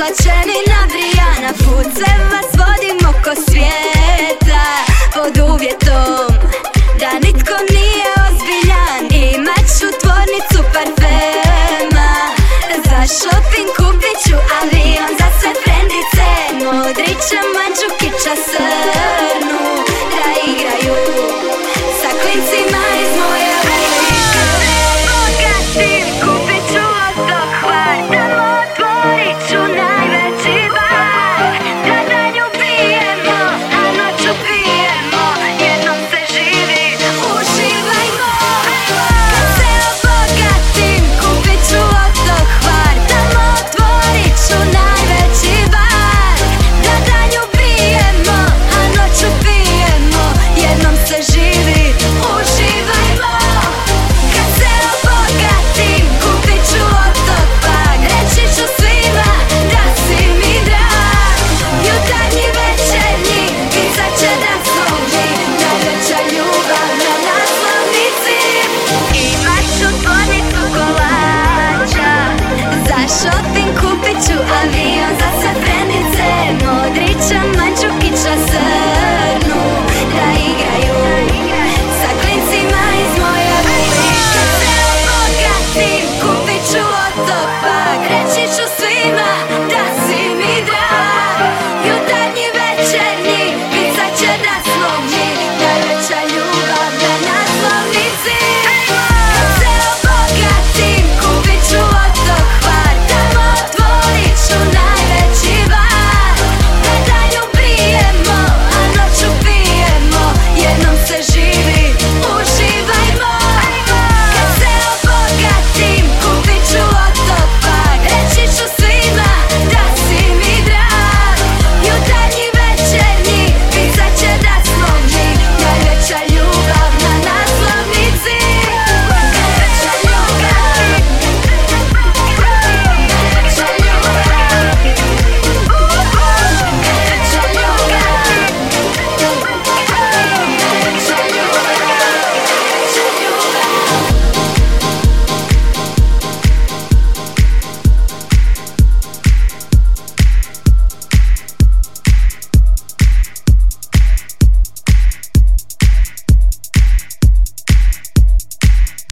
Izlačeni na Brijana, put se vas vodim oko svijeta, pod uvjetom da nitko nije ozbiljan. Imat ću tvornicu parfema, za shopping kupit ću avion za sve frendice. Modrića, Mandžukića, Srnu da igraju sa klincima iz moje ulice. Bogatim kupit ću auto, Hvar, tamo otvorit ću najveći bar. Da danju pijemo, a noću pijemo, jednom se živi, uživajmo. Kad se obogatim kupit ću auto, Hvar, tamo otvorit ću najveći bar. Da danju pijemo, a noću pijemo, jednom se živi, uživajmo. Kad se obogatim kupit ću auto, pak reći ću svima da si mi drag. Jutarnji, večernji, pisat će da su mi najveća ljubav na naslovnici. Imat ću tvornicu kolača, za shopping kupit ću avion